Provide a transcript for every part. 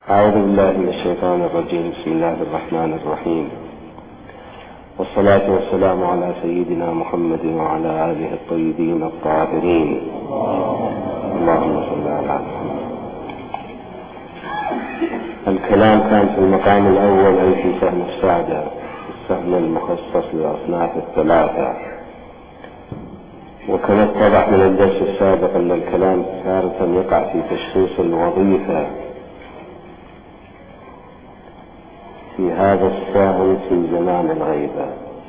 أعوذ بالله من الشيطان الرجيم. بسم الله الرحمن الرحيم، والصلاة والسلام على سيدنا محمد وعلى آله الطيبين الطاهرين. اللهم صل على محمد. الكلام كان في المقام الأول أي في سهم السعدة، السهم المخصص للأصناف الثلاثة. وكما اتضح من الدرس السابق أن الكلام تارة يقع في تشخيص الوظيفة في هذا السهم في زمان الغيبة،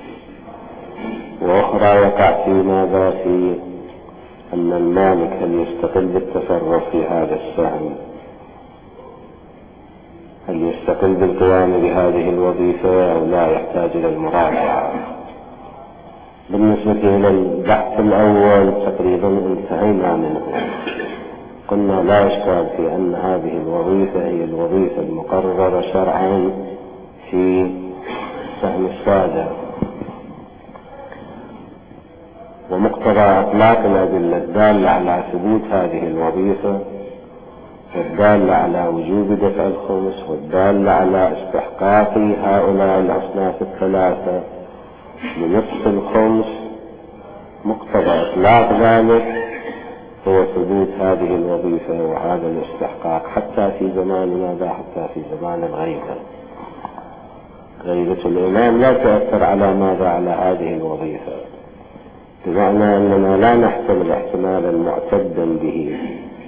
وأخرى يقع في ماذا، في أن المالك هل يستقل بالتصرف في هذا السهم، هل يستقل بالقيام بهذه الوظيفة أو لا، يحتاج إلى المراجعة. بالنسبة إلى البحث الأول تقريبا انتهينا منه، قلنا لا إشكال في أن هذه الوظيفة هي الوظيفة المقررة شرعا في سهم السادة، ومقتضى إطلاق الأدلة الدالة على ثبوت هذه الوظيفة والدالة على وجوب دفع الخمس والدالة على استحقاق هؤلاء الأصناف الثلاثة لنصف الخمس، مقتضى إطلاق ذلك هو ثبوت هذه الوظيفة وهذا الاستحقاق حتى في زمان ماذا، حتى في زمان الغيبة. غيبة الإمام لا تؤثر على ماذا، على هذه الوظيفة، بمعنى أننا لا نحتمل احتمالا معتدا به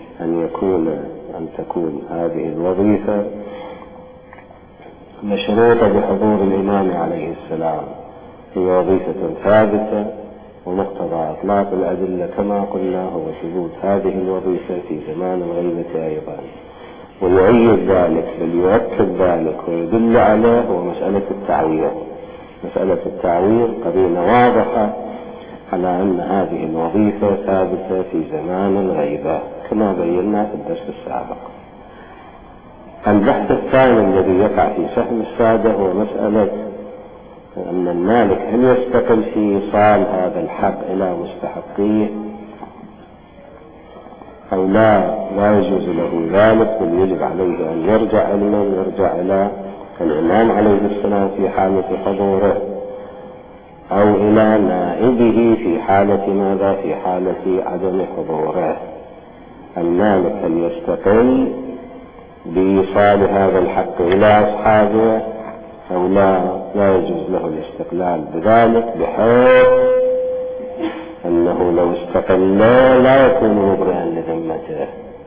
أن تكون هذه الوظيفة مشروطة بحضور الإمام عليه السلام. هي وظيفة ثابتة، ومقتضى إطلاق الأدلة كما قلنا هو ثبوت هذه الوظيفة في زمان الغيبة أيضا. ويؤيد ذلك بل يؤكد ذلك ويدل عليه هو مسألة التعويض. مسألة التعويض قرينة واضحة على أن هذه الوظيفة ثابتة في زمان الغيبة كما بينا في الدرس السابق. البحث الثاني الذي يقع في سهم السادة هو مسألة أن المالك هل يستقل في إيصال هذا الحق إلى مستحقيه أو لا يجوز له ذلك، بل يجب عليه أن يرجع إلى الإمام عليه السلام في حالة حضوره أو إلى نائبه في حالة ماذا، في حالة عدم حضوره. المالك هل يستقل بإيصال هذا الحق إلى أصحابه أو لا يجوز له الاستقلال بذلك، بحيث أنه لو استقل لا يكون مبرئا لذمته،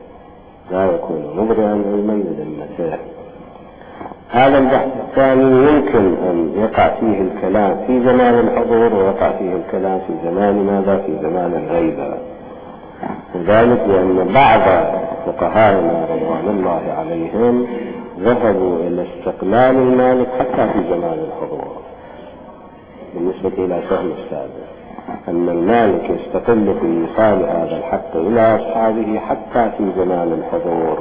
لذمته. هذا البحث الثاني يمكن أن يقع فيه الكلام في زمان الحضور ويقع فيه الكلام في زمان ماذا، في زمان الغيبة. وذلك لأن بعض فقهاءنا رضوان الله عليهم ذهبوا إلى استقلال المالك حتى في زمان الحضور بالنسبة إلى سهم السادة، أن المالك يستقل في إيصال هذا الحق إلى أصحابه حتى في زمان الحضور.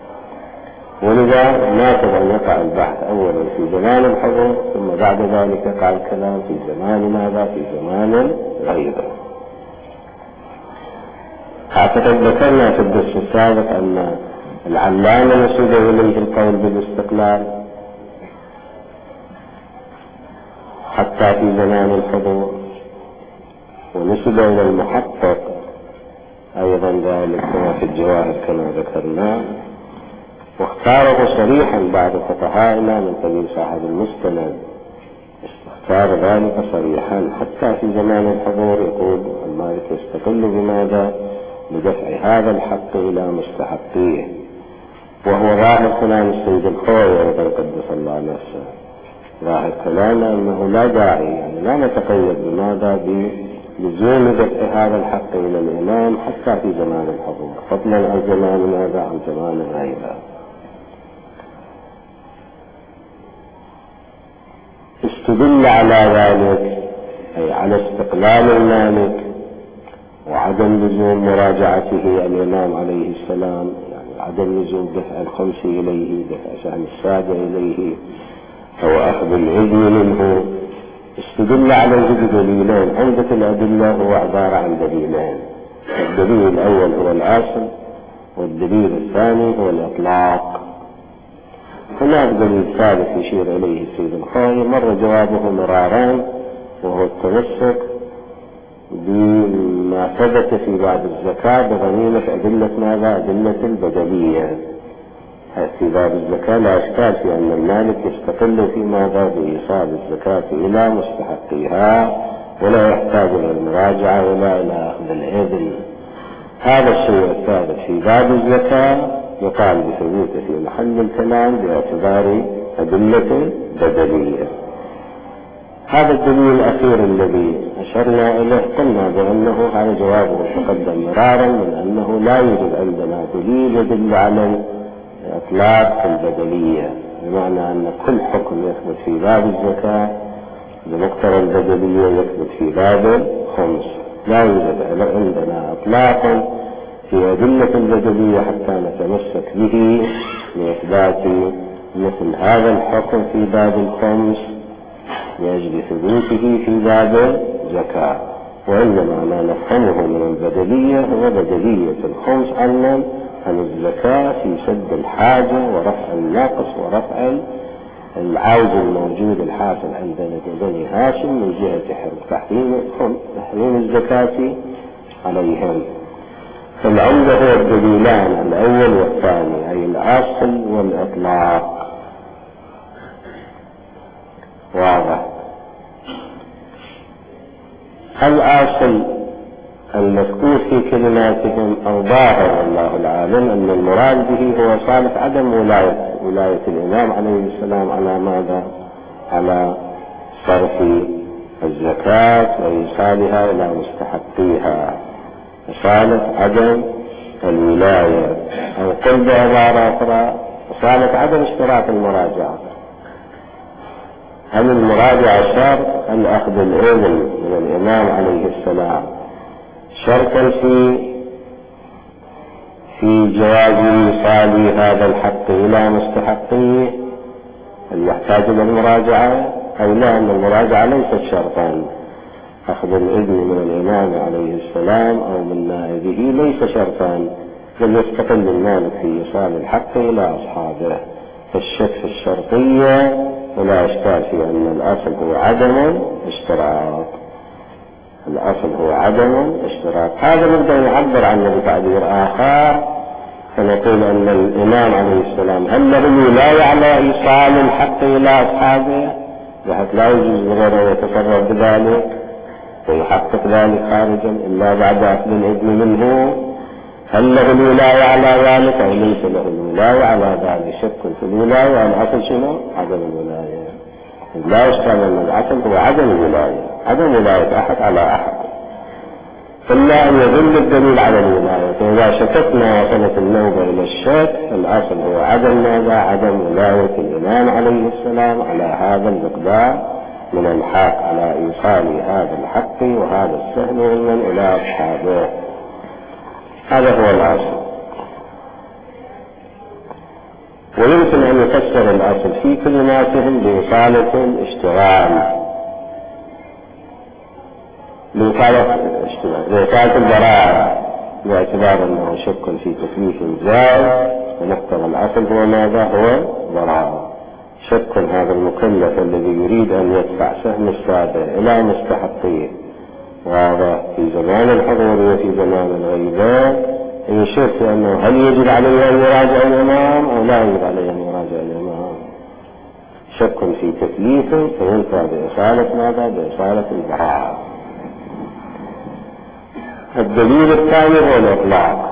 ولذا ناقض أن يقع البحث أولا في زمان الحضور ثم بعد ذلك يقع الكلام في زمان ماذا، في زمان الغيبة. أعتقد ذكرنا في الدرس السابق أن العلامة نسب إليه القول بالاستقلال حتى في زمان الحضور، ونسب إلى المحقق أيضا ذلك كما في الجواهر كما ذكرنا، واختاره صريحا بعض فقهائنا من قبيل صاحب المستند، اختار ذلك صريحا حتى في زمان الحضور. يقول المالك يستقل بماذا، بدفع هذا الحق إلى مستحقيه، وهو ظاهر كلام السيد الخوي أيضا قدس الله نفسه، ظاهر كلامه أنه لا داعي، يعني لا نتقيد بماذا، بلزوم دفع هذا الحق إلى الإمام حتى في زمان الحضور، فضلا عن زمان ماذا، عن زمان الغيبة. استدل على ذلك أي على استقلال المالك وعدم لزوم مراجعته الإمام عليه السلام، يعني عدم لزوم دفع الخمس إليه، دفع سهم السادة إليه أو أخذ العلم منه. استدل على وجود دليلين. عندة الأدلة هو عبارة عن دليلين، الدليل الأول هو الأصل والدليل الثاني هو الإطلاق. هناك دليل ثالث يشير إليه السيد الخوئي مر جوابه مرارا، وهو التمسك بما ثبت في باب الزكاة بغنيمة أدلة ماذا؟ أدلة البدلية. في باب الزكاة لا إشكال في أن المالك يستقل في ماذا؟ بإيصال الزكاة إلى مستحقيها، ولا يحتاج إلى المراجعة ولا إلى أخذ الإذن. هذا الشيء الثالث في باب الزكاة يقال بثبوته في محل الكلام باعتبار أدلة بدلية. هذا الدليل الأخير الذي أشرنا إليه قلنا بأنه هذا جوابه تقدم مرارا من أنه لا يوجد عندنا دليل يدل على إطلاق البدلية، بمعنى أن كل حكم يثبت في باب الزكاة بمقتضى البدلية يثبت في باب الخمس. لا يوجد عندنا إطلاق في أدلة البدلية حتى نتمسك به لإثبات مثل هذا الحكم في باب الخمس لأجل ثبوته في باب الزكاة، وإنما ما نفهمه من البدلية هو بدلية الخمس عن الزكاة في سد الحاجة ورفع النقص ورفع العوز الموجود الحاصل عند بني هاشم من جهة تحريم الزكاة عليهم. فالعمدة هو الدليلان الأول والثاني، أي الأصل والإطلاق. واضح؟ الأصل المذكور في كلماتهم أو ظاهر والله العالم أن المراد به هو صالح عدم ولاية الإمام عليه السلام على ماذا؟ على صرف الزكاة وإيصالها إلى مستحقيها، صالح عدم الولاية، أو قل بعبارة أخرى صالح عدم اشتراط المراجعة. هل المراجعة شرط؟ هل أخذ الإذن من الإمام عليه السلام شرطا في جواز إيصال هذا الحق إلى مستحقيه هل يحتاج إلى المراجعة أو لا؟ أن المراجعة ليست شرطا. أخذ الإذن من الإمام عليه السلام أو من نائبه ليس شرطا، بل يستقل المالك في إيصال الحق إلى أصحابه. فالشك في الشرطية ولا إشكال في أن الأصل هو عدم اشتراط. الأصل هو عدم اشتراط. هذا نبدأ نعبر عنه بتعبير آخر، فنقول أن الإمام عليه السلام هل له الولاية على إيصال الحق إلى أصحابه بحيث لا يجوز لغيره أن يتصرف بذلك ويحقق ذلك خارجا إلا بعد أخذ الإذن منه؟ هل له الولاية على ذلك أو ليس له الولاية على ذلك؟ شك في الولاية. الأصل شنو؟ عدم الولاية. لا يشكل أن الأصل هو عدم الولاية، عدم ولاية أحد على أحد، إلا أن يدل الدليل على الولاية. فإذا شككنا وصلت النوبة إلى الشك، الأصل هو عدم ماذا؟ عدم ولاية الإمام عليه السلام على هذا المقدار من الحق، على إيصال هذا الحق وهذا السهم من إلى أصحابه. هذا هو الأصل. ويمكن أن يفسر الأصل في كلماتهم بإصالة الاشتغال، بإصالة البراءة، باعتبار أنه شك في تكليف زائد، ونقتضى الأصل هو ماذا؟ هو براءة. شك هذا المكلف الذي يريد أن يدفع سهم السابع إلى مستحقيه، وهذا في زمان الحضور وفي زمان الغيبة، يشك أنه هل يجب عليه أن يراجع الإمام أو لا يجب عليه أن يراجع الإمام. شك في تكليفه فينفع بإصالة ماذا؟ بإصالة البراءة. الدليل الثاني هو الإطلاق،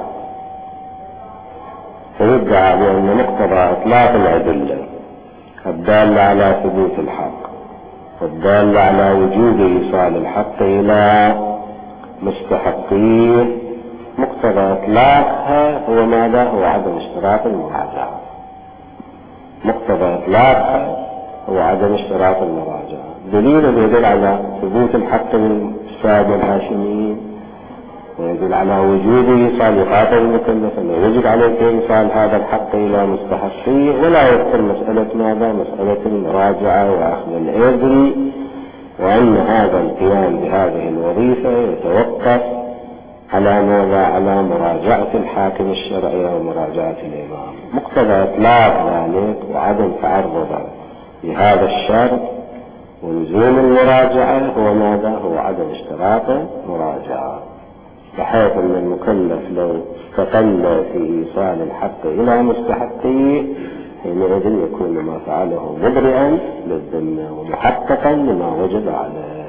فيدعى بأن مقتضى إطلاق الأدلة الدالة على ثبوت الحق والدالة على وجوب إيصال الحق إلى مستحقيه، مقتضى إطلاقها هو ماذا؟ هو عدم اشتراط المراجعة. مقتضى إطلاقها هو عدم اشتراط المراجعة. دليل يدل على ثبوت الحق للسادة الهاشميين، ويدل على وجوب إيصال يخاطب المكلف أنه يجب عليك إيصال هذا الحق إلى مستحقيه، ولا يذكر مسألة ماذا؟ مسألة المراجعة وأخذ الإذن، وأن هذا القيام بهذه الوظيفة يتوقف على ماذا؟ على مراجعة الحاكم الشرعي ومراجعة الإمام. مقتضى إطلاق ذلك وعدم تعرضه لهذا الشرط ولزوم المراجعة هو ماذا؟ هو عدم اشتراط المراجعة، بحيث أن المكلف لو استقل في إيصال الحق إلى مستحقيه حينئذ يكون ما فعله مبرئا للذمة ومحققا لما وجب عليه،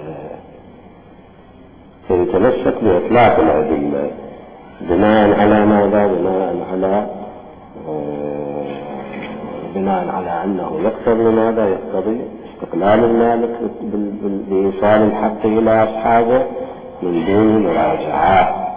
فيتمسك بإطلاق الأدلة بناء على ماذا؟ بناء على أنه يقتضي ماذا؟ يقتضي استقلال المالك بإيصال الحق إلى أصحابه من دون مراجعة.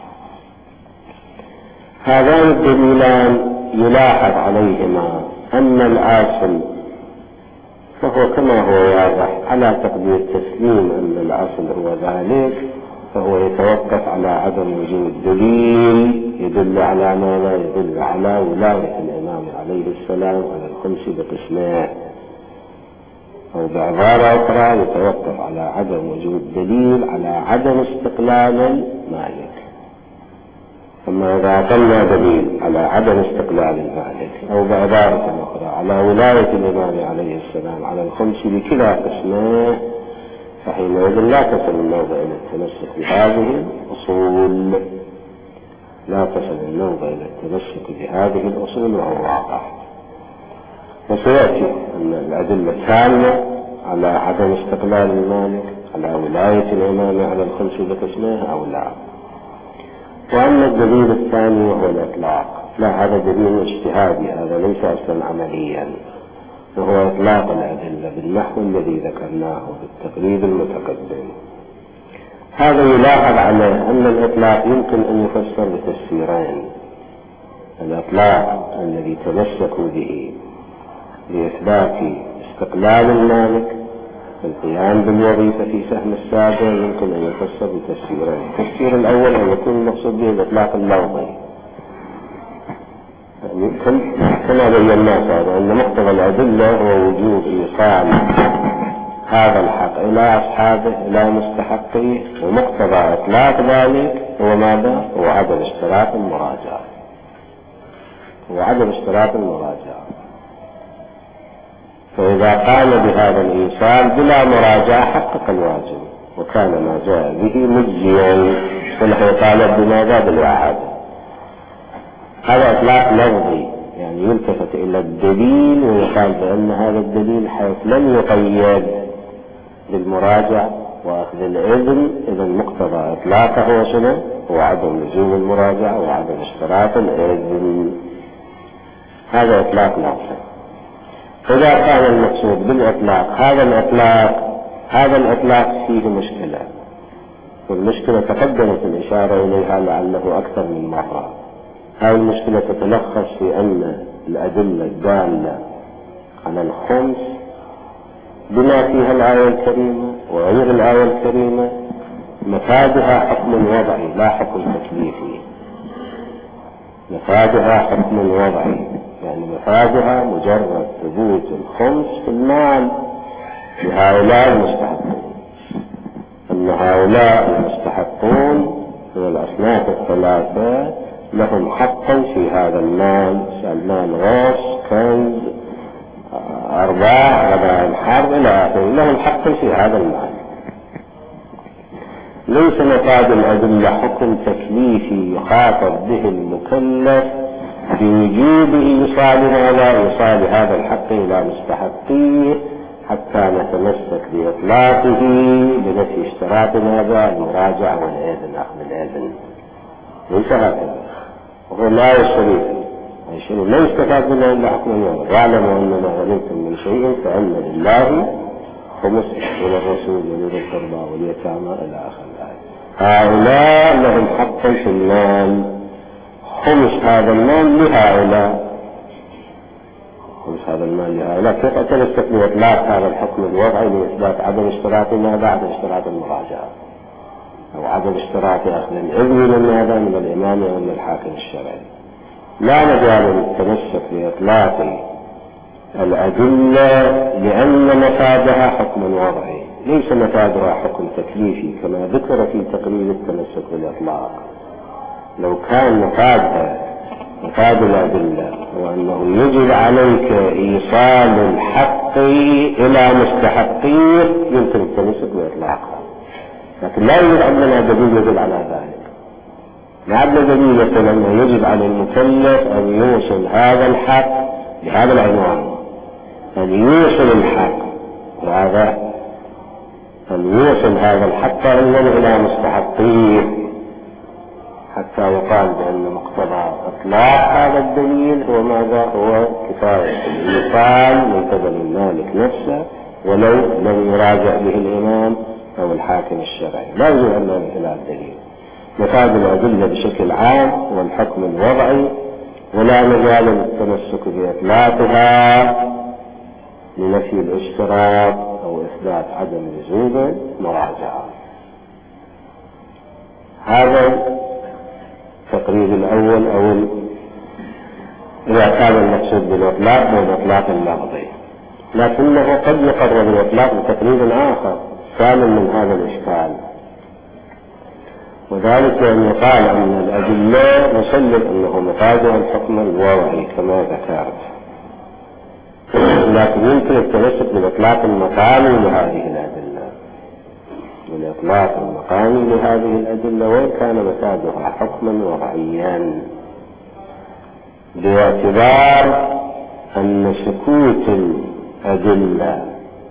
هذان الدليلان يلاحظ عليهما أن الأصل فهو كما هو واضح على تقدير تسليم أن الأصل هو ذلك، فهو يتوقف على عدم وجود دليل يدل على ماذا؟ يدل على ولاية الإمام عليه السلام على الخمس بقسمه، أو بعبارة أخرى يتوقف على عدم وجود دليل على عدم استقلال المالك. أما إذا قلنا دليل على عدم استقلال المالك أو بعبارة أخرى على ولاية الإمام عليه السلام على الخمس بكلا قسمه، فحينئذ لا تصل النوبة إلى التمسك بهذه الأصول، لا تصل النوبة إلى التمسك بهذه الأصول وهو واقع. وسيأتي أن الأدلة الثانية على عدم استقلال المالك على ولاية الإمام على الخمس بقسمه أو لا. وأما الدليل الثاني وهو الإطلاق، لا هذا دليل اجتهادي، هذا ليس أصلا عمليا، وهو إطلاق الأدلة بالنحو الذي ذكرناه بالتقريب المتقدم. هذا يلاحظ عليه أن الإطلاق يمكن أن يفسر بتفسيرين: الإطلاق الذي تمسكوا به لإثبات استقلال المالك القيام بالوظيفة في سهم السابع يمكن أن يفسر بتفسيرين. التفسير الأول أن يكون المقصود به الإطلاق اللفظي، يعني كما بينا سابقا أن مقتضى الأدلة هو وجوب إيصال هذا الحق إلى أصحابه إلى مستحقيه، ومقتضى إطلاق ذلك هو ماذا؟ هو عدم اشتراط المراجعة، هو عدم اشتراط المراجعة. فإذا قام بهذا الإيصال بلا مراجعة حقق الواجب وكان ما جاء به مجزيا، ونحن طالب بماذا؟ بالإعادة. هذا إطلاق لفظي، يعني يلتفت إلى الدليل ويقال بأن هذا الدليل حيث لم يقيد بالمراجعة وأخذ الإذن، إذا مقتضى إطلاقه وشنو؟ هو عدم لزوم المراجعة وعدم اشتراط الإذن. هذا إطلاق لفظي. إذا كان المقصود بالإطلاق هذا الإطلاق فيه مشكلة، والمشكلة تقدمت الإشارة إليها لعله أكثر من مرة. هذه المشكلة تتلخص في أن الأدلة الدالة على الخمس بما فيها الآية الكريمة وغير الآية الكريمة مفادها حكم وضعي لا حكم تكليفي. مفادها حكم وضعي، يعني مفادها مجرد ثبوت الخمس في المال لهؤلاء المستحقون، أن هؤلاء المستحقون من الأصناف الثلاثة لهم حقا في هذا المال، المال غاص كنز أرباح غنائم حرب إلى آخره، لهم حقا في هذا المال. ليس مفاد الأدلة حكم تكليفي يخاطب به المكلف بوجوب إيصال هذا الحق إلى مستحقيه حتى نتمسك بإطلاقه بنفي اشتراط ماذا؟ المراجعة والإذن، أخذ الإذن. ليس هكذا، وهو لا الشريف شيء لا يستفاد منه إلا حكم اليوم. واعلموا أن ما غنمتم من شيء فأن لله خمسه وللرسول ولذي القربى واليتامى إلى آخر الآية. هؤلاء لهم حقا في المال، خمس هذا المال لهؤلاء، خمس هذا المال لهؤلاء. كيف أتمسك بإطلاق هذا الحكم الوضعي لإثبات عدم اشتراط ماذا؟ عدم اشتراط المراجعة أو عدم اشتراط أخذ الإذن من هذا من الإمام أو من الحاكم الشرعي. لا مجال للتمسك بإطلاق الأدلة لأن مفادها حكم وضعي، ليس مفادها حكم تكليفي كما ذكر في تقرير التمسك بالإطلاق. لو كان مفادها مفاد الأدلة هو أنه يجب عليك إيصال الحق إلى مستحقيه يمكن التمسك بإطلاقها، لكن لا يوجد عندنا دليل يدل على ذلك. ما عندنا دليل يقول أنه يجب على المكلف أن يوصل هذا الحق بهذا العنوان، أن يوصل الحق، وهذا أن يوصل هذا الحق إلى مستحقيه، حتى يقال بأن مقتضى إطلاق هذا الدليل هو ماذا؟ هو كفاية الإيصال من قبل المالك نفسه ولو لم يراجع به الإمام أو الحاكم الشرعي، لا يجب أن ننزل الدليل. مفاد الأدلة بشكل عام هو الحكم الوضعي، ولا مجال للتمسك بإطلاقها لنفي الاشتراط أو إثبات عدم لزوم مراجعة. هذا التقرير الأول أو إذا كان المقصود بالإطلاق هو الإطلاق اللفظي، لكنه قد يقرر الإطلاق بتقرير آخر ثاني من هذا الإشكال، وذلك أن يقال أن الأدلة نسلم أنه مفادها الحكم الوضعي كما ذكرت، لكن يمكن التمسك بالإطلاق المقامي لهذه الأدلة، بالإطلاق المقامي لهذه الأدلة وإن كان مفادها حكما وضعيا، باعتبار أن سكوت الأدلة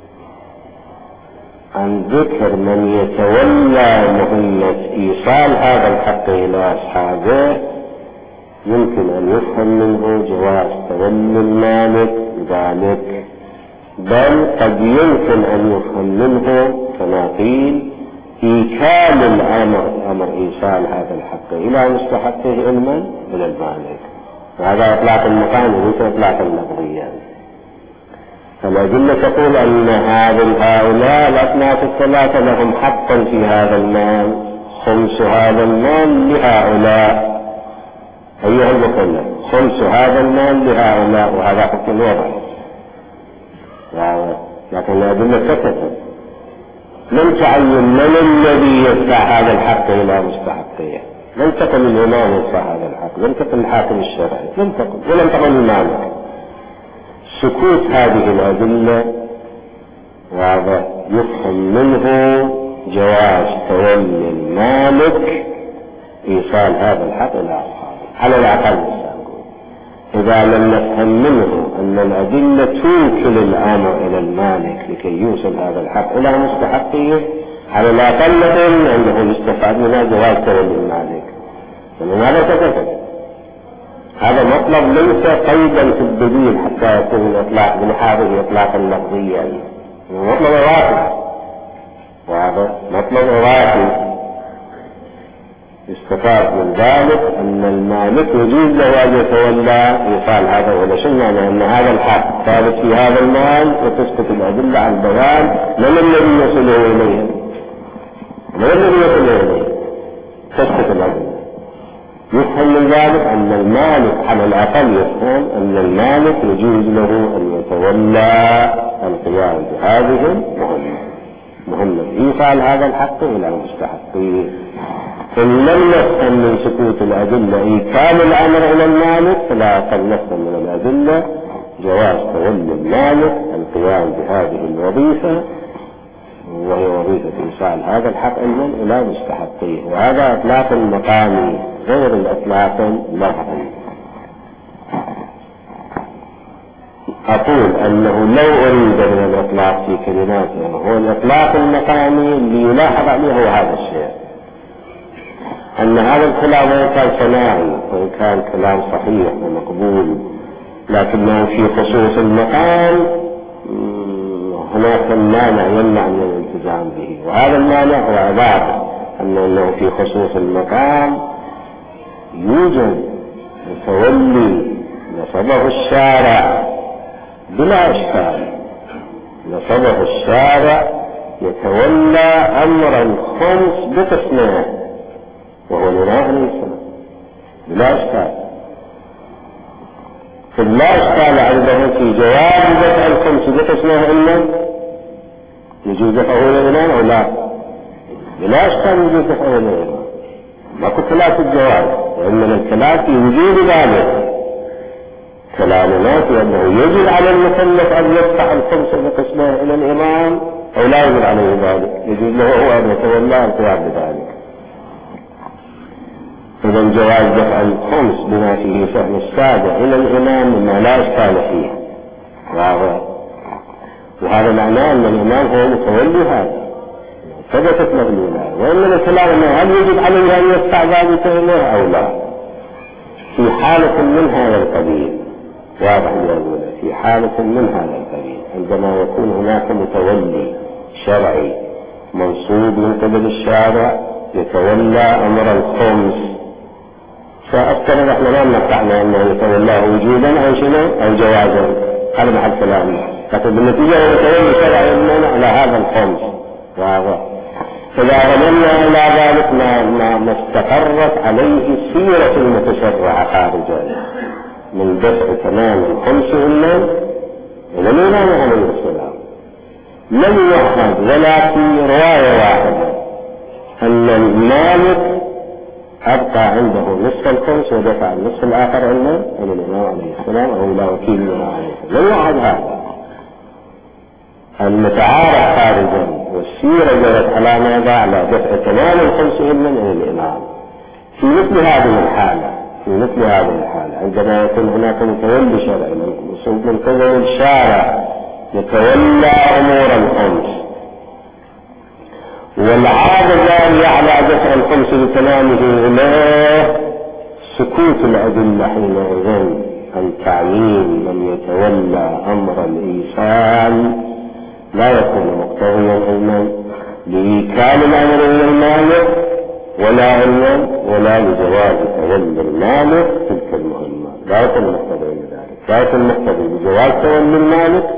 عن ذكر من يتولى مهمة إيصال هذا الحق إلى أصحابه يمكن أن يفهم منه جواز تولي المالك ذلك، بل قد يمكن أن يفهم منه كما قيل إيكال الأمر إيصال هذا الحق إلى مستحقه علما إلى المالك، وهذا إطلاق المقام وليس إطلاق اللفظيا. فالأدلة تقول أن هؤلاء الأصناف الثلاثة لهم حقا في هذا المال، خمس هذا المال لهؤلاء أيها المكلف، خمس هذا المال لهؤلاء، وهذا حكم وضعي. لكن الأدلة سكتت، لم تعين من الذي يدفع هذا الحق إلى مستحقيه، لم تقل الإمام يدفع هذا الحق، لم تقل الحاكم الشرعي، لم تقل ولم تقل المالك. سكوت هذه الأدلة وهذا يفهم منه جواز تولي المالك إيصال هذا الحق إلى أصحابه على الأقل. إذا لم نفهم منه أن الأدلة توكل الأمر إلى المالك لكي يوصل هذا الحق إلى مستحقيه، على الأقل نقول أنه يستفاد منها جواز تولي المالك، فلماذا تكتب؟ هذا مطلب ليس قيدا في الدليل حتى يكون الإطلاق بنحاذه إطلاقا لفظيا، مطلب واقع، وهذا مطلب واقع. استفاد من ذلك أن المالك يجوز له أن يتولى إيصال هذا، ولا شيء أن هذا الحق ثابت في هذا المال، وتسقط الأدلة عن بيان من الذي يصله إليه، من الذي يصله إليه تسقط الأدلة. يفهم من ذلك أن المالك على الأقل يفهم أن المالك يجوز له أن يتولى القيام بهذه مهمة إيصال هذا الحق إلى مستحقيه. إن لم نفهم من سكوت الأدلة إيكال الأمر إلى المالك، فلا أقل نفهم من الأدلة جواز تولي المالك القيام بهذه الوظيفة، وهي وظيفة إيصال هذا الحق إلى مستحقيه، وهذا إطلاق مقامي غير الإطلاق اللفظي. أقول أنه لو أريد من الإطلاق في كلماته هو الإطلاق المقامي اللي يلاحظ عليه هو هذا الشيء، أن هذا الكلام وإن كان صناعي وإن كان كلام صحيح ومقبول، لكنه في خصوص المقام هناك مانع يمنع من الالتزام به، وهذا المانع هو عبارة أنه في خصوص المقام يوجد متولي نصبه الشارع بلا إشكال، نصبه الشارع يتولى أمر الخمس بقسمه وهو الإله عليه السلام بلا إشكال. فلا إشكال عنده في جواب دفع الخمس بقسمه إلا يجوز دفعه إلى الإله أو لا، بلا إشكال يجوز دفعه إلى الإله، ماكو خلاف الجواب، وإنما الخلاف في وجود ذلك، كلامنا في أنه يجب على المكلف أن يدفع الخمس بقسمه إلى الإمام أو لا يجب عليه ذلك، يجب له هو أن يتولى القيام بذلك. إذا جواز دفع الخمس بما فيه سهم السادة إلى الإمام مما لا إشكال فيه، وهذا معناه أن الإمام هو متولي هذا، ثبتت مغلولة. وإنما الكلام أنه هل يجب عليه أن يدفع ذلك إليه أو لا، في حالة من هذا القبيل، واضح لأقول في حالة من هذا القبيل، عندما يكون هناك متولي شرعي منصوب من قبل الشارع يتولى أمر الخمس، فأفترض احنا ما نقطعنا أنه يتولاه وجودا أو شنو أو جوازا، هذا محل كلامنا، لكن بالنتيجة هو يتولي شرعي منه على هذا الخمس، واضح. إذا رمنا إلى ذلك ما استقرت عليه سيرة المتشرع خارجا من دفع تمام الخمس إلى الإمام عليه السلام، لم يؤخذ ولا في رواية واحدة أن المالك أبقى عنده نصف الخمس ودفع النصف الآخر إلى الإمام عليه السلام أو إلى وكيل الإمام عليه السلام، لم يؤخذ هذا. المتعارف خارجا والسيرة جرت على ماذا؟ على دفع تمام الخمس إلى الإمام. في مثل هذه الحالة عندما يكون هناك متولي شرعي من قبل الشارع يتولى أمور الخمس، والعادة جارية على دفع الخمس بتمامه إليه، سكوت الأدلة حينئذ عن تعيين من يتولى أمر الإيصال لا يكون مقتضيا علما لإيكال الأمر إلى المالك ولا علما ولا لجواز تولي المالك تلك المهمة، لا يكون مقتضيا لذلك، لا يكون مقتضي بجواز تولي المالك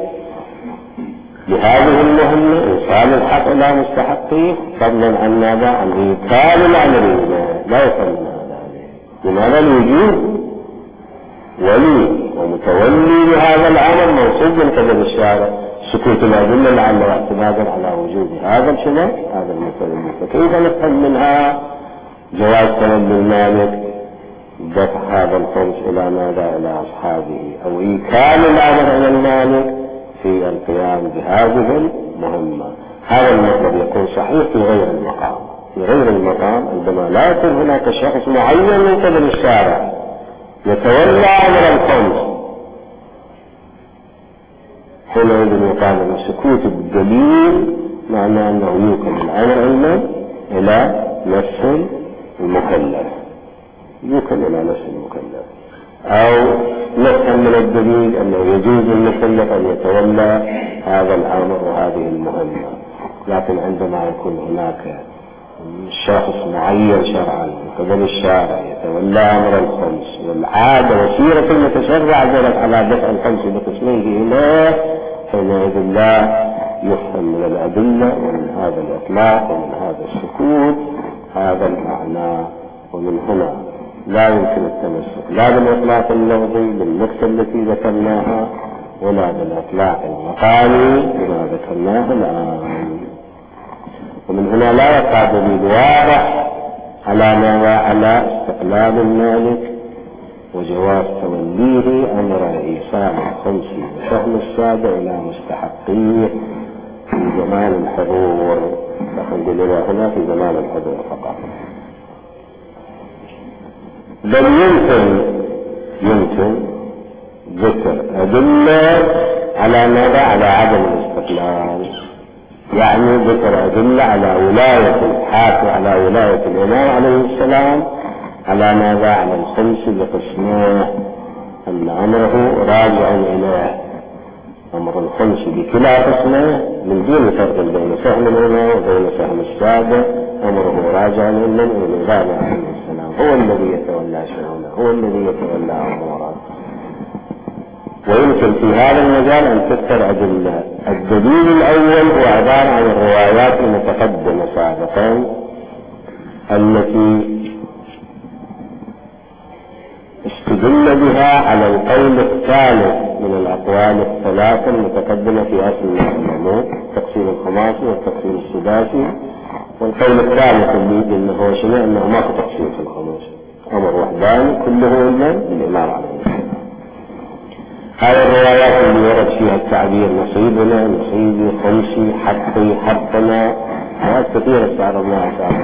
لهذه المهمة إيصال الحق إلى مستحقيه فضلا عن ماذا؟ عن إيكال الأمر، لا يكون من هذا عليه. لماذا؟ الوجود ولي ومتولي لهذا الأمر منصوب من قبل الشارع، سكوت الأدلة لعل اعتمادا على وجود هذا هذا المتولي، فكيف نفهم منها جواز تولي المالك دفع هذا الخمس إلى ماذا؟ إلى أصحابه، أو إيكال الأمر إلى المالك في القيام بهذه المهمة. هذا المطلب يكون صحيح في غير المقام عندما لا يكون هناك شخص معين من قبل الشارع يتولى أمر الخمس، حينئذ يقال أن سكوت الدليل معناه أنه يوكل الأمر إلى نفس المكلف، أو نفهم من الدليل أنه يجوز للمكلف أن يتولى هذا الأمر وهذه المهمة. لكن عندما يكون هناك شخص معين شرعا من قبل الشارع يتولى أمر الخمس، والعادة وسيرة المتشرع جرت على دفع الخمس بقسميه إليه، حينئذ لا يفهم من الأدلة ومن هذا الإطلاق ومن هذا السكوت هذا المعنى. ومن هنا لا يمكن التمسك لا بالإطلاق اللفظي بالنكتة التي ذكرناها ولا بالإطلاق المقالي بما ذكرناه الآن. ومن هنا لا يقع دليل واضح على ماذا؟ على استقلال المالك وجواز توليه أمر إيصال الخمس وسهم السادة إلى مستحقيه في زمان الحضور، نقول هنا في زمان الحضور فقط. بل يمكن ذكر أدلة على ماذا؟ على عدم الاستقلال، يعني ذكر أدلة على ولاية الحاكم، على ولاية الإمام عليه السلام على ماذا؟ على الخمس بقسمه، أن أمره راجع إليه، أمر الخمس بكلا قسمه من دون فرق بين سهم الإمام وبين سهم السادة، أمره راجع إلى الإمام عليه السلام، هو الذي يتولى شؤونه، هو الذي يتولى أموره. ويمكن في هذا المجال أن تذكر أدلة. الدليل الأول هو عبارة عن الروايات المتقدمة سابقا التي استدل بها على القول الثالث من الأقوال الثلاثة المتقدمة في أصل المعلومات، التقسيم الخماسي والتقسيم السداسي، والقول الثالث اللي إنه شنو؟ إنه ما في تقسيم في الخماسي، أمر وحداني كله إلا الإمام عليه السلام. هذه الروايات اللي ورد فيها التعبير نصيبنا، نصيبي، خمسي، حقي، حقنا، آيات كثيرة استعار الله تعالى.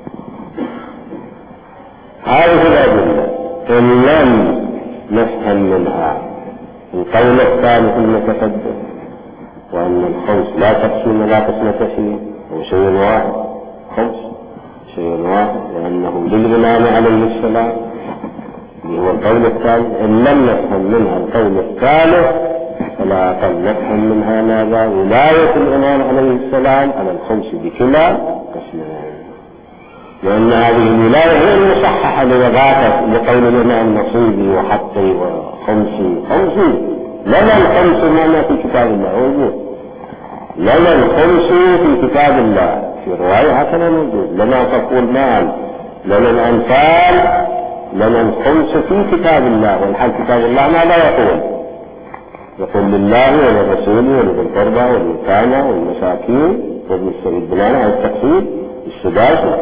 هذه الأدلة إن لم نفهم منها القول الثالث المتقدم وأن الخمس لا تقسيم لا قسمة فيه، هو شيء واحد، خمس شيء واحد، لأنه للإمام عليه السلام اللي هو القول الثالث. إن لم نفهم منها القول الثالث فلا أقل نفهم منها ماذا؟ ولاية الإمام عليه السلام على الخمس بكلا قسمين، لأن هذه الولاية هي المصححة لوضعها لقول الإمام نصيبي وحقي وخمسي. خمسي لنا الخمس معنا في كتاب الله موجود، لنا الخمس في كتاب الله، في رواية هكذا موجود، لنا تقول مال، لنا الأنفال، لنا الخمس في كتاب الله. والحال كتاب الله ماذا يقول؟ يقول لله وللرسول ولذي القربى واليتامى والمساكين وابن السبيل بناء على التقسيم السداسي.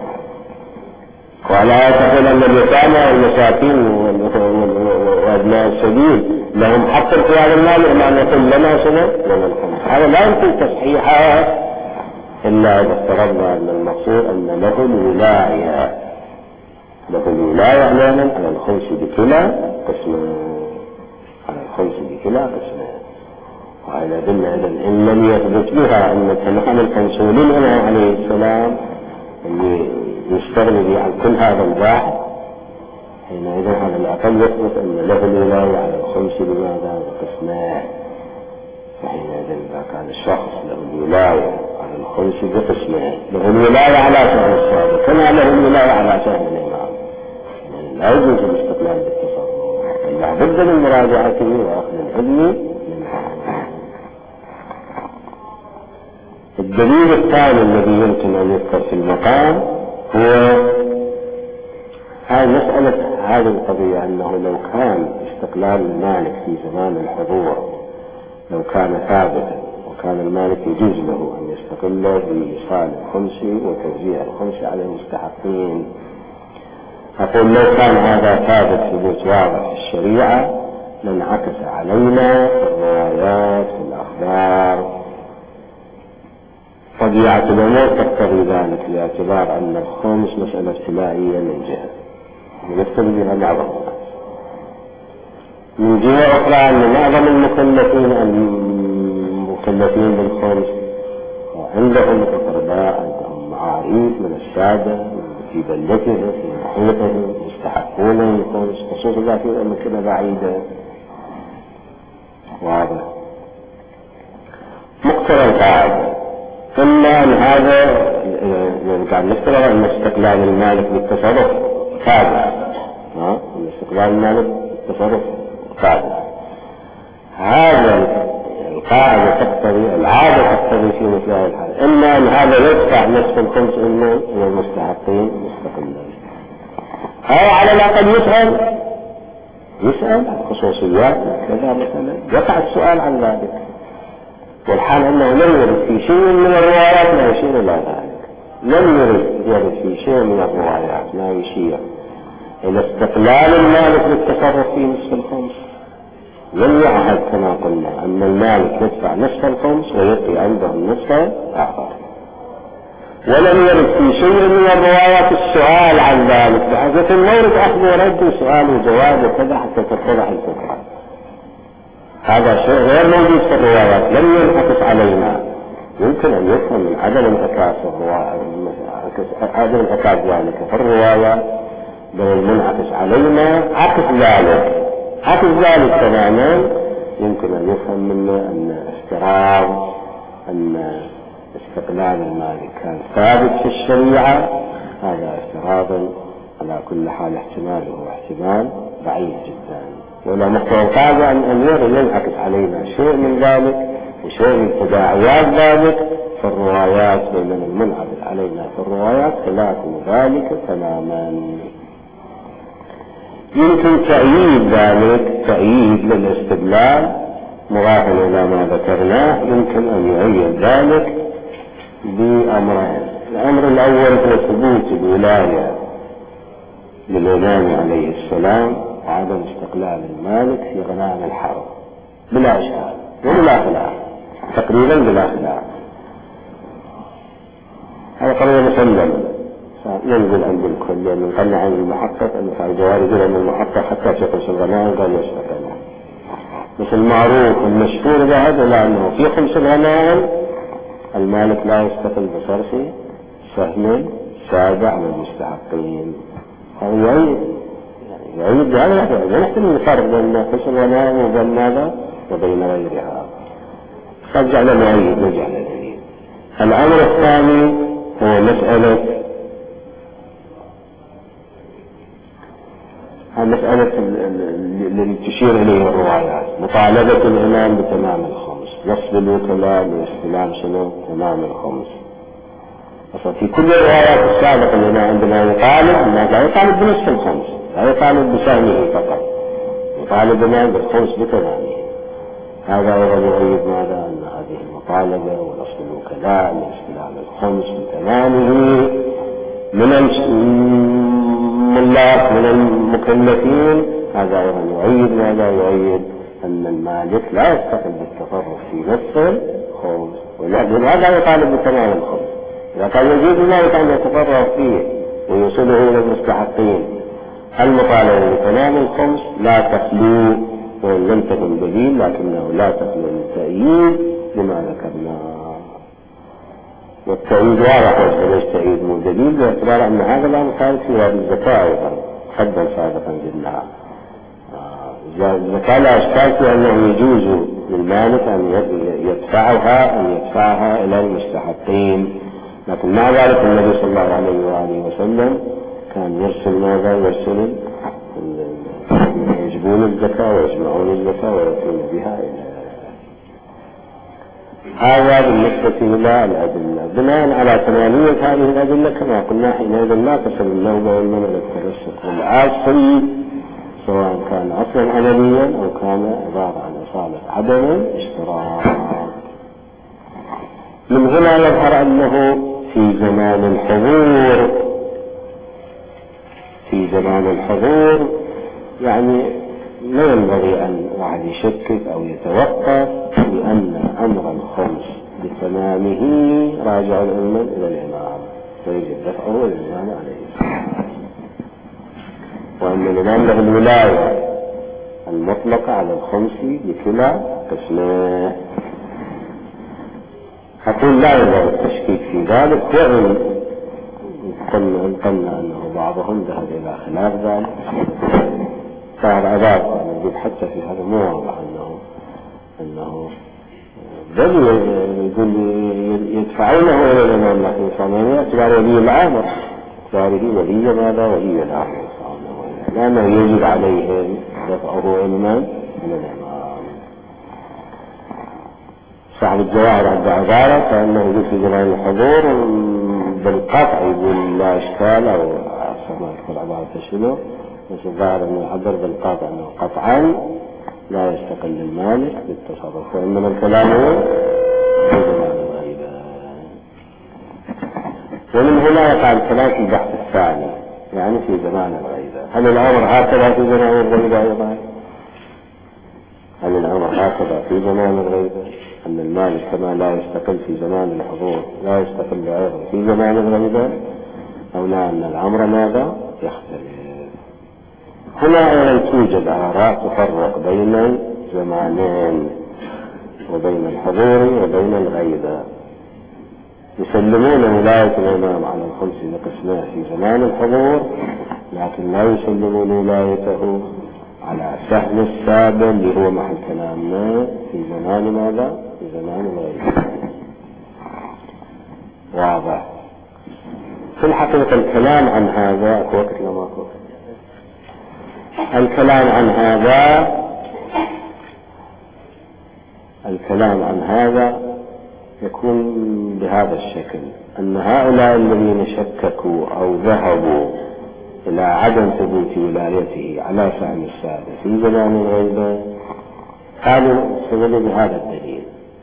ولا تقول أن اليتامى والمساكين وابناء السبيل لهم حق في هذا المال، إلا أن يقول لنا سنة لنا الخمس. هذا لا يمكن تصحيحها إلا إذا افترضنا أن المقصود أن له الولاية، له الولاية علينا على الخمس بكلا قسمين، على الخمس بكلا قسمين. وإذا قلنا إن لم يثبت بها أن تنحن الخمس للإمام عليه السلام اللي يستغني به عن كل هذا الباحث، حينئذ على الأقل يثبت أن له الولاية على الخمس بماذا؟ بقسمين. فحينئذ إذا كان الشخص له الولاية على الخمس بقسمين، له الولاية على سهم الصادق كما له الولاية على سهم الإمام، يعني لا يجوز الاستقلال بالتصرف، بل لا بد من مراجعته وأخذ العلم منها. الدليل الثاني الذي يمكن أن يذكر في المقام هو هذه مسألة هذه القضية، أنه لو كان استقلال المالك في زمان الحضور لو كان ثابتا وكان المالك يجوز له أن يستقل بإيصال الخمس وتوزيع الخمس على المستحقين، أقول لو كان هذا ثابت ثبوت واضح في الشريعة لانعكس علينا الروايات والأخبار. طبيعة الأمور تقتضي ذلك باعتبار أن الخمس مسألة ابتلائية من جهة يقتضي بها معظم الناس، من جهة أخرى أن معظم المكلفين بالخمس عندهم أقرباء، عندهم معاريف من السادة في بلدتهم في محيطهم يستحقون الخمس، خصوصا إذا في أماكن بعيدة. واضح مقتضى القاعدة إلا أن هذا يعني قاعد نفترض أن استقلال المالك بالتصرف ثابت، أن استقلال المالك بالتصرف ثابت. هذا القاعدة تقتضي، العادة تقتضي في مثل هذه الحالة إما أن هذا يدفع نصف الخمس إلى المستحقين مستقلين، أو على الأقل يسأل عن خصوصيات كذا مثلا، يقع السؤال عن ذلك. والحال أنه لم يرد في شيء من الروايات ما يشير إلى ذلك، لم يرد في شيء من الروايات ما يشير إلى استقلال المالك بالتصرف في نصف الخمس. لم يعهد كما قلنا أن المالك يدفع نصف الخمس ويبقي عنده النصف الآخر، ولم يرد في شيء من الروايات السؤال عن ذلك، بحيث ما يرد أخذ ورد سؤال وجواب وكذا حتى تتضح الفكرة. هذا شيء غير موجود في الروايات، لم ينعكس علينا. يمكن أن يفهم من عدم انعكاس عدم انعكاس ذلك في الرواية، بل المنعكس علينا عكس ذلك تماما. يمكن أن يفهم منه أن افتراض أن استقلال المالك كان ثابت في الشريعة هذا افتراض على كل حال احتماله احتمال بعيد جدا، ولا مقتضى القاعدة أن ينعكس علينا شيء من ذلك وشيء من تداعيات ذلك في الروايات، بينما المنعكس علينا في الروايات خلاف ذلك تماما. يمكن تأييد ذلك، تأييد للاستدلال مضافا إلى ما ذكرناه، يمكن أن يؤيد ذلك بأمرين. الأمر الأول هو ثبوت الولاية للإمام عليه السلام وعدم استقلال المالك في غنائم الحرب. بلا إشكال وبلا خلاف، تقريبا بلا خلاف. هذا قضية مسلم ينزل عند الكل، لأنه يعني قلنا عن المحقق أنه فعل جواري يقول أن المحقق حتى في خمس الغنائم قال يستقل، مثل المعروف المشهور بهذا لأنه في خمس الغنائم المالك لا يستقل بصرف سهم سابع للمستحقين. هذا يعيد بهذا لا يحتمل الفرق بين خمس الغنائم وبين ماذا وبين غيرها. فارجع لنعيد نرجع للدليل. الأمر الثاني هو مسألة الذي تشير إليه الروايات، مطالبة الإمام بتمام الخمس، وصف الوكلاء باستلام شنو تمام الخمس. أصلا في كل الروايات السابقة لنا عندما يطالب لا يطالب بنصف الخمس، لا يطالب بسهمه فقط، يطالب الإمام بالخمس بتمامه. هذا أيضا يؤيد ماذا أن هذه المطالبة ونصف الوكلاء باستلام الخمس بتمامه من الملاك من المكلفين، هذا أيضا يؤيد ماذا يؤيد أن المالك لا يستقل بالتصرف في نصف الخمس، ولهذا يطالب بتمام الخمس. إذا كان يجوز المالك أن يتصرف فيه ويوصله إلى المستحقين، المطالبة بتمام الخمس لا تخلو وإن لم تكن دليل لكنه لا تخلو التأييد لما ذكرنا. والتأييد واضح وليس تأييد مو دليل، باعتبار أن هذا لا مخالف في باب الزكاة أيضا قدم سابقا قلنا. الزكاة لا إشكال في أنه يجوز للمالك أن يدفعها إلى المستحقين، لكن مع ذلك النبي صلى الله عليه وآله وسلم كان يرسل ماذا يرسل يجبون الزكاة ويجمعون الزكاة ويأتون بها إلى. هذا بالنسبة إلى الأدلة. بناء على ثمانية هذه الأدلة كما قلنا حينئذ لا تصل النوبة وإنما للترسخ العاصل، سواء كان أصلا عمليا أو كان عبارة عن إصالة عدم الاشتراك. من هنا يظهر أنه في زمان الحضور يعني لا ينبغي أن واحد يشكك أو يتوقف، لأن أمر الخمس بتمامه راجع الأمة إلى الإمام، فيجب دفعه إلى الإمام عليه السلام، وأن الإمام له الولاية المطلقة على الخمس بكلا قسمه. أقول لا ينبغي التشكيك في ذلك، وإن قلنا أنه بعضهم ذهب إلى خلاف ذلك صار عذاب نجد حتى في هذا مو واضح أنه بل يقول يدفعونه إلى الإمام، لكن صار يعتبر ولي الأمر، اعتباره ولي ماذا ولي الأمر، لأنه يجب عليهم دفعه إلى الإمام. صاحب الجواهر عنده عبارة كأنه يقول في زمان الحضور بالقطع، يقول لا إشكال أو ما يذكر عبارة شنو، بس الظاهر أنه يعبر بالقطع أنه قطعا لا يستقل المالك بالتصرف، وإنما الكلام هو في زمان الغيبة. ومن هنا يقع الكلام في البحث الثاني، يعني في زمان الغيبة. هل الأمر هكذا في زمان الغيبة أيضا؟ هل الأمر هكذا في زمان الغيبة؟ أن المالك كما لا يستقل في زمان الحضور لا يستقل أيضا في زمان الغيبة، أو لا أن الأمر ماذا يختلف؟ هنا توجد آراء تفرق بين زمانين وبين الحضور وبين الغيبة. يسلمون ولاية الإمام على الخمس لقسمه في زمان الحضور، لكن لا يسلمون ولايته على سهم السابع اللي هو محل كلامنا في زمان ماذا؟ في زمان الغيبة. واضح. في الحقيقة الكلام عن هذا وقت لما أقول الكلام عن هذا يكون بهذا الشكل، أن هؤلاء الذين شككوا أو ذهبوا إلى عدم ثبوت ولايته على سهم السادة في زمان الغيبة قالوا استدلوا بهذا الدليل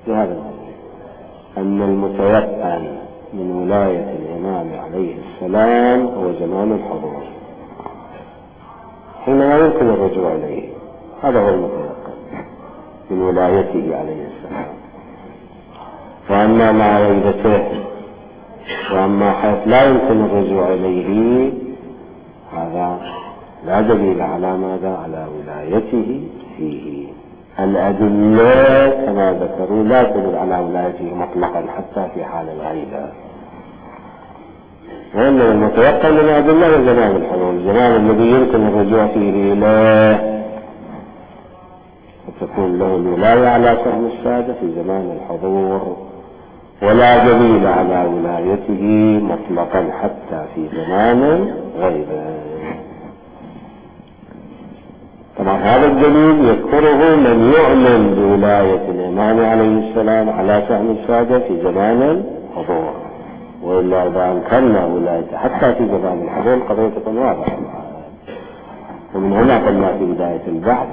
أن المتيقن من ولاية الإمام عليه السلام هو زمان الحضور، حين لا يمكن الرجوع إليه، هذا هو المتيقن. من ولايته عليه السلام. وأما مع غيبته وأما حيث لا يمكن الرجوع إليه هذا لا دليل على ماذا؟ على ولايته فيه. الأدلة كما ذكروا لا تدل على ولايته مطلقا حتى في حال الغيبة، وإنما المتوقع من الأدلة هو زمان الحضور، الزمان الذي يمكن الرجوع فيه إليه وتكون له الولاية على فهم السادة في زمان الحضور، ولا دليل على ولايته مطلقا حتى في زمان الغيبة. طبعا هذا الدليل يذكره من يؤمن بولاية الإمام عليه السلام على فهم السادة في زمان الحضور، وإلا إذا أنكرنا ولايته حتى في زمان الحضور القضية تكون واضحة. ومن هنا قلنا في بداية البحث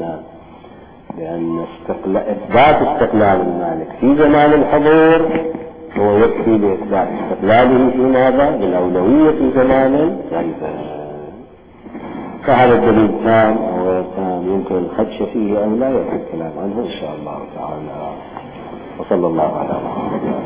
بأن إثبات استقلال المالك في زمان الحضور هو يكفي لإثبات استقلاله في ماذا؟ بالأولوية في زمان الغيبة. فهذا الدليل تام أو تام يمكن الخدش فيه أو لا يمكن الكلام عنه إن شاء الله تعالى. وصلى الله على محمد.